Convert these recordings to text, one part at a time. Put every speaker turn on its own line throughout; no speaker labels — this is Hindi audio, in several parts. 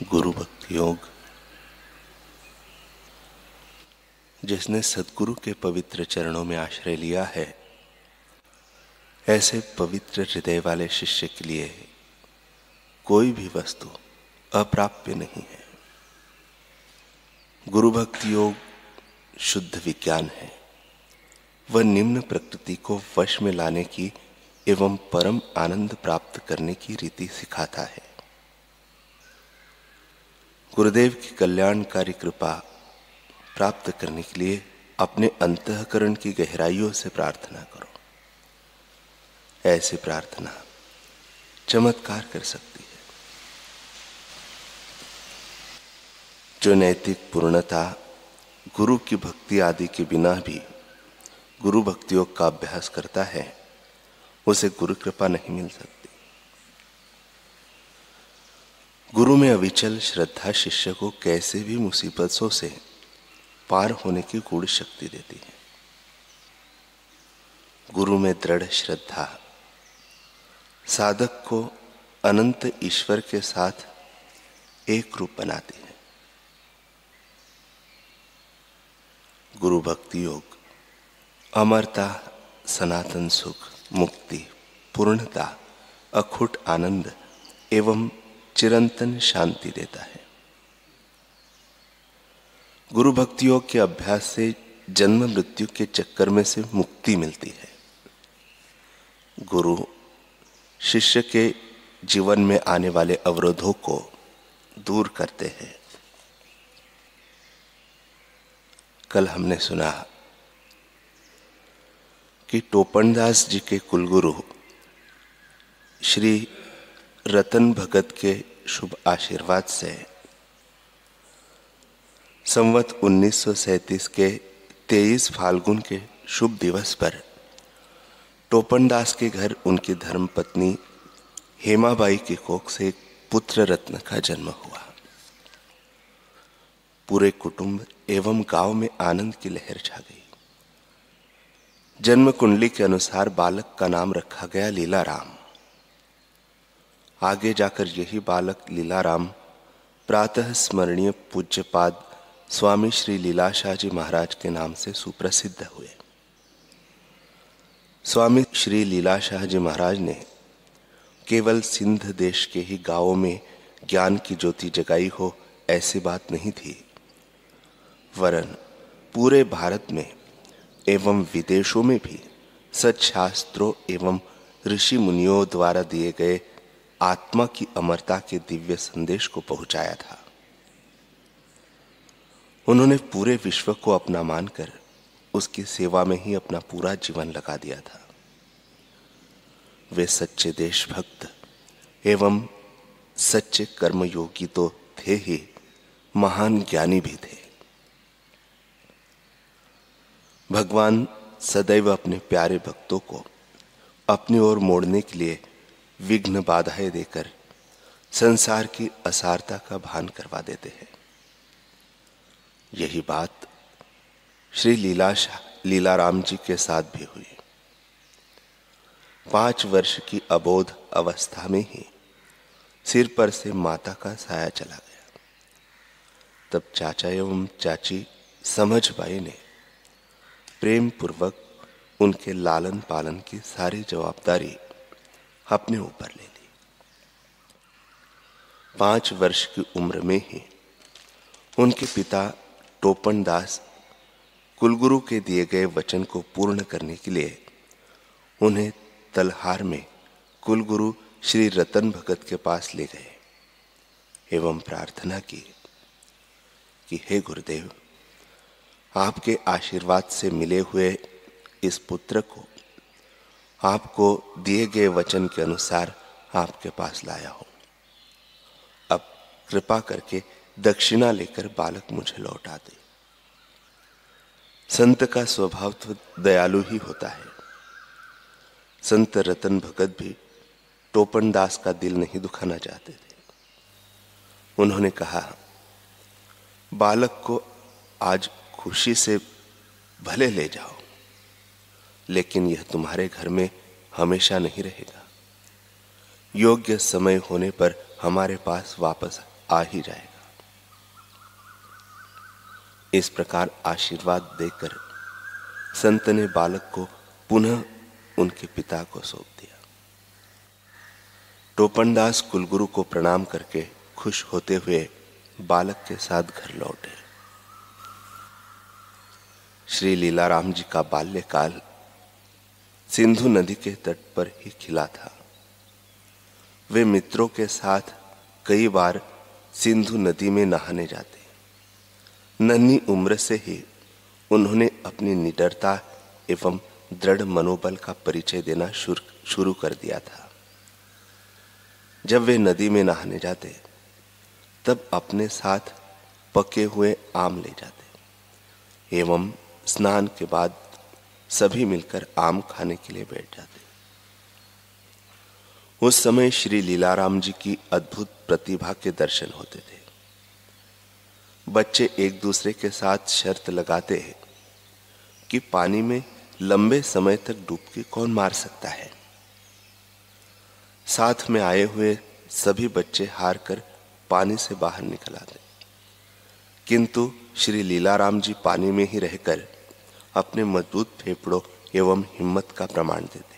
गुरु भक्ति योग। जिसने सद्गुरु के पवित्र चरणों में आश्रय लिया है, ऐसे पवित्र हृदय वाले शिष्य के लिए कोई भी वस्तु अप्राप्य नहीं है। गुरु भक्ति योग शुद्ध विज्ञान है। वह निम्न प्रकृति को वश में लाने की एवं परम आनंद प्राप्त करने की रीति सिखाता है। गुरुदेव की कल्याणकारी कृपा प्राप्त करने के लिए अपने अंतःकरण की गहराइयों से प्रार्थना करो। ऐसी प्रार्थना चमत्कार कर सकती है। जो नैतिक पूर्णता गुरु की भक्ति आदि के बिना भी गुरु भक्ति योग का अभ्यास करता है, उसे गुरु कृपा नहीं मिल सकती। गुरु में अविचल श्रद्धा शिष्य को कैसे भी मुसीबतों से पार होने की गूढ़ शक्ति देती है। गुरु में दृढ़ श्रद्धा साधक को अनंत ईश्वर के साथ एक रूप बनाती है। गुरु भक्ति योग अमरता, सनातन सुख, मुक्ति, पूर्णता, अखुट आनंद एवं चिरंतन शांति देता है। गुरु भक्ति योग के अभ्यास से जन्म मृत्यु के चक्कर में से मुक्ति मिलती है। गुरु शिष्य के जीवन में आने वाले अवरोधों को दूर करते हैं। कल हमने सुना कि टोपनदास जी के कुलगुरु श्री रतन भगत के शुभ आशीर्वाद से संवत 1937 के 23 फाल्गुन के शुभ दिवस पर टोपनदास के घर उनकी धर्मपत्नी हेमाबाई की कोख से एक पुत्र रत्न का जन्म हुआ। पूरे कुटुंब एवं गांव में आनंद की लहर छा गई। जन्म कुंडली के अनुसार बालक का नाम रखा गया लीलाराम। आगे जाकर यही बालक लीलाराम प्रातः स्मरणीय पूज्यपाद स्वामी श्री लीलाशाह जी महाराज के नाम से सुप्रसिद्ध हुए। स्वामी श्री लीलाशाह जी महाराज ने केवल सिंध देश के ही गांवों में ज्ञान की ज्योति जगाई हो, ऐसी बात नहीं थी, वरन पूरे भारत में एवं विदेशों में भी सत्शास्त्रों एवं ऋषि मुनियों द्वारा दिए गए आत्मा की अमरता के दिव्य संदेश को पहुंचाया था। उन्होंने पूरे विश्व को अपना मानकर उसकी सेवा में ही अपना पूरा जीवन लगा दिया था। वे सच्चे देशभक्त एवं सच्चे कर्मयोगी तो थे ही, महान ज्ञानी भी थे। भगवान सदैव अपने प्यारे भक्तों को अपनी ओर मोड़ने के लिए विघ्न बाधाएं देकर संसार की असारता का भान करवा देते हैं। यही बात श्री लीलाराम जी के साथ भी हुई। 5 वर्ष की अबोध अवस्था में ही सिर पर से माता का साया चला गया। तब चाचा एवं चाची समझबाई ने प्रेम पूर्वक उनके लालन पालन की सारी जवाबदारी अपने ऊपर ले ली। 5 वर्ष की उम्र में ही उनके पिता टोपनदास कुलगुरु के दिए गए वचन को पूर्ण करने के लिए उन्हें तलहार में कुलगुरु श्री रतन भगत के पास ले गए एवं प्रार्थना की कि हे गुरुदेव, आपके आशीर्वाद से मिले हुए इस पुत्र को आपको दिए गए वचन के अनुसार आपके पास लाया हूं। अब कृपा करके दक्षिणा लेकर बालक मुझे लौटा दे। संत का स्वभाव तो दयालु ही होता है। संत रतन भगत भी टोपनदास का दिल नहीं दुखाना चाहते थे। उन्होंने कहा, बालक को आज खुशी से भले ले जाओ, लेकिन यह तुम्हारे घर में हमेशा नहीं रहेगा। योग्य समय होने पर हमारे पास वापस आ ही जाएगा। इस प्रकार आशीर्वाद देकर संत ने बालक को पुनः उनके पिता को सौंप दिया। टोपनदास कुलगुरु को प्रणाम करके खुश होते हुए बालक के साथ घर लौटे। श्री लीलाराम जी का बाल्यकाल सिंधु नदी के तट पर ही खिला था। वे मित्रों के साथ कई बार सिंधु नदी में नहाने जाते। नन्ही उम्र से ही उन्होंने अपनी निडरता एवं दृढ़ मनोबल का परिचय देना शुरू कर दिया था। जब वे नदी में नहाने जाते तब अपने साथ पके हुए आम ले जाते एवं स्नान के बाद सभी मिलकर आम खाने के लिए बैठ जाते। उस समय श्री लीलाराम जी की अद्भुत प्रतिभा के दर्शन होते थे। बच्चे एक दूसरे के साथ शर्त लगाते हैं कि पानी में लंबे समय तक डुबकी कौन मार सकता है। साथ में आए हुए सभी बच्चे हार कर पानी से बाहर निकल आते, किंतु श्री लीलाराम जी पानी में ही रहकर अपने मजबूत फेफड़ों एवं हिम्मत का प्रमाण देते।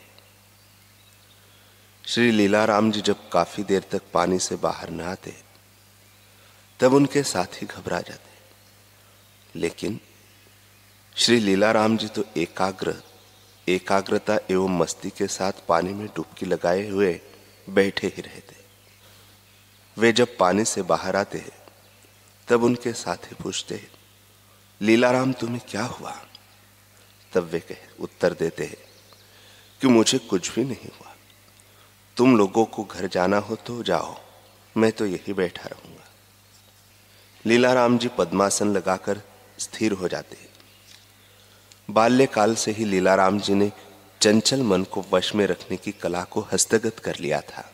श्री लीलाराम जी जब काफी देर तक पानी से बाहर न आते तब उनके साथी घबरा जाते, लेकिन श्री लीलाराम जी तो एकाग्रता एवं मस्ती के साथ पानी में डुबकी लगाए हुए बैठे ही रहते। वे जब पानी से बाहर आते तब उनके साथी पूछते, लीलाराम तुम्हें क्या हुआ? तब वे उत्तर देते हैं कि मुझे कुछ भी नहीं हुआ, तुम लोगों को घर जाना हो तो जाओ, मैं तो यही बैठा रहूंगा। लीलाराम जी पद्मासन लगाकर स्थिर हो जाते हैं। बाल्यकाल से ही लीलाराम जी ने चंचल मन को वश में रखने की कला को हस्तगत कर लिया था।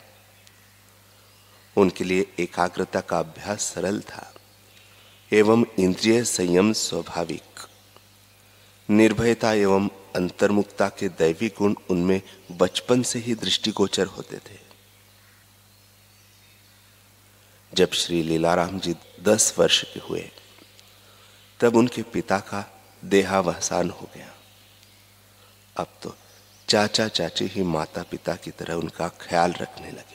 उनके लिए एकाग्रता का अभ्यास सरल था एवं इंद्रिय संयम स्वाभाविक। निर्भयता एवं अंतर्मुक्ता के दैवी गुण उनमें बचपन से ही दृष्टिगोचर होते थे। जब श्री लीलाराम जी 10 वर्ष के हुए तब उनके पिता का देहावसान हो गया। अब तो चाचा चाची ही माता पिता की तरह उनका ख्याल रखने लगे।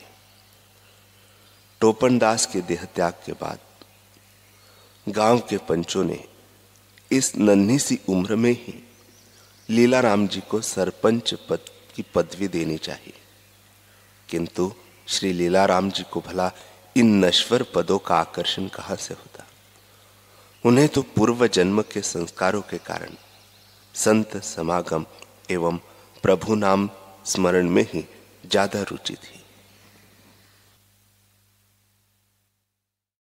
टोपनदास के देह त्याग के बाद गांव के पंचों ने इस नन्ही सी उम्र में ही लीलाराम जी को सरपंच पद की पदवी देनी चाहिए, किंतु श्री लीलाराम जी को भला इन नश्वर पदों का आकर्षण कहां से होता। उन्हें तो पूर्व जन्म के संस्कारों के कारण संत समागम एवं प्रभु नाम स्मरण में ही ज्यादा रुचि थी।